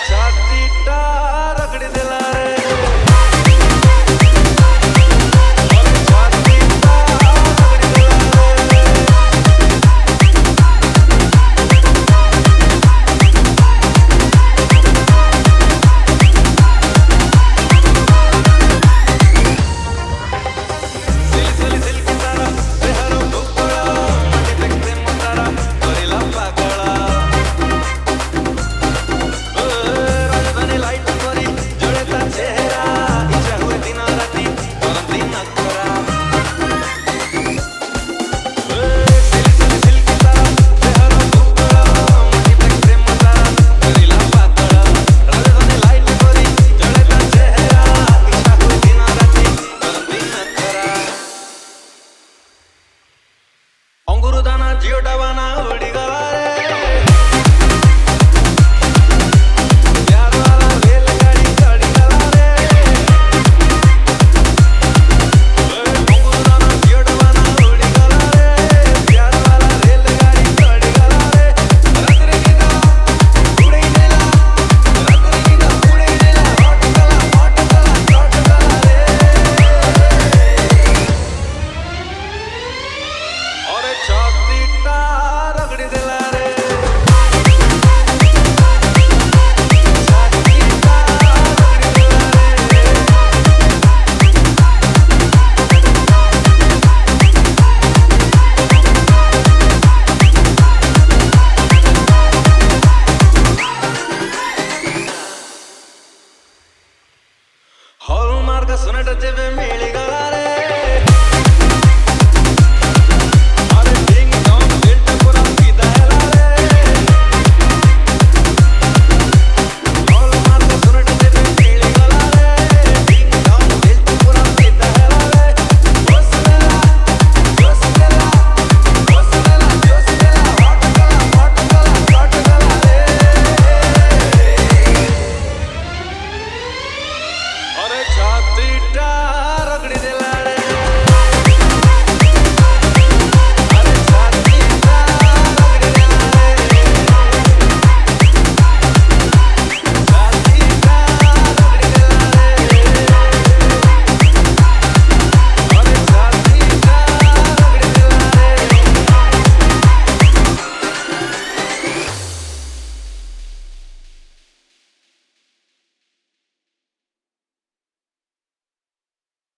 छातीटा रगड़ी दिला रे अंगुरुदाना जियोटावाना उड़ी गला रे प्यार वाला रेलगाड़ी चढ़ी गला रे अंगुरुदाना जियोटावाना उड़ी गला रे प्यार वाला रेलगाड़ी चढ़ी गला रे रात्रि नींदा उड़े नेला रात्रि नींदा उड़े नेला हट गला रे और छातीटा रगड़ी दिला रे छातीटा रगड़ी दिला रे हॉलमार्क सोनेटा जेबे